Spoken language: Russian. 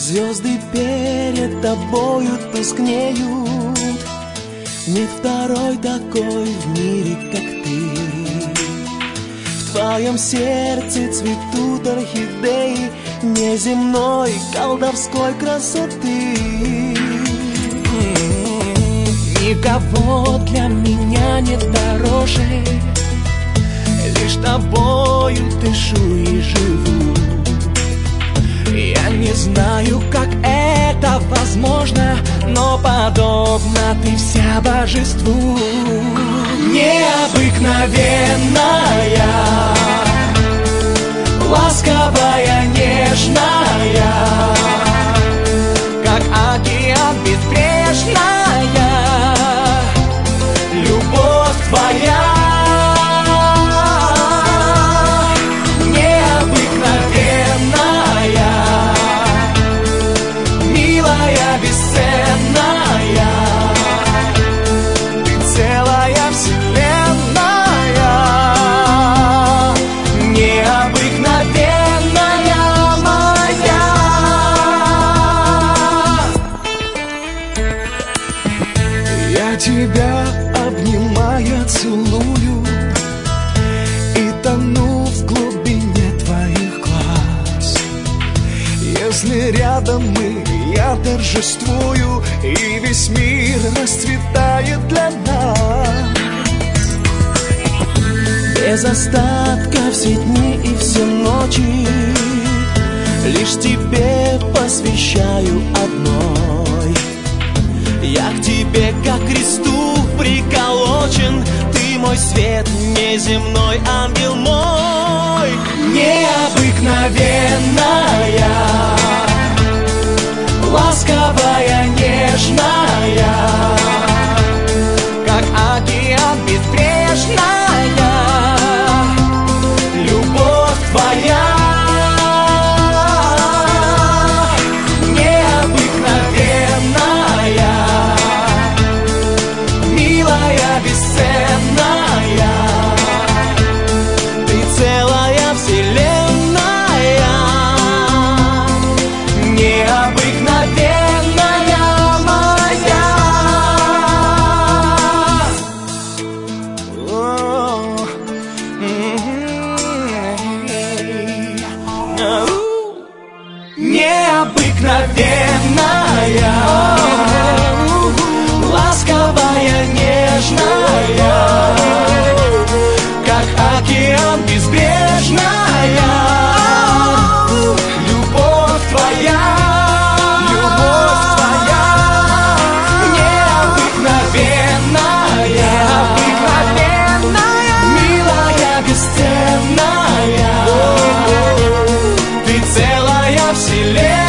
Звезды перед тобою тускнеют. Нет второй такой в мире, как ты. В твоем сердце цветут орхидеи неземной колдовской красоты. Никого для меня нет дороже, лишь тобою дышу и живу. Я не знаю, как это возможно, но подобна ты вся божеству. Необыкновенная, ласковая, нежная, как океан безбрежная, любовь твоя. Тебя обнимая, целую и тону в глубине твоих глаз. Если рядом мы, я торжествую, и весь мир расцветает для нас. Без остатка все дни и все ночи лишь тебе посвящаю одной. Я к тебе, как к кресту, приколочен. Ты мой свет, неземной ангел мой. Необыкновенная, ласковая, нежная, как океан безбрежная, любовь твоя. Необыкновенная, ласковая, нежная, как океан безбрежная, любовь твоя, любовь твоя. Необыкновенная, необыкновенная, милая, бесценная, ты целая вселенная.